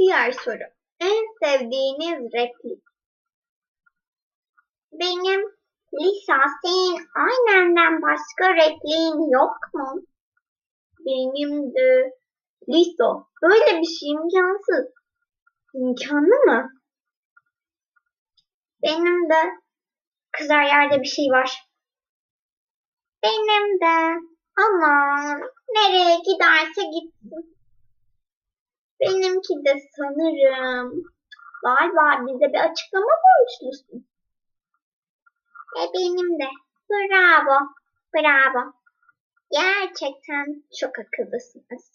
Diğer soru. En sevdiğiniz replik? Benim Lisa, senin aynenden başka repliğin yok mu? Benim de Lisa, böyle bir şey imkansız. İmkanlı mı? Benim de kızar yerde bir şey var. Benim de aman nereye giderse gitsin. Benimki de sanırım galiba bize bir açıklama borçlusun. Benim de bravo, bravo. Gerçekten çok akıllısınız.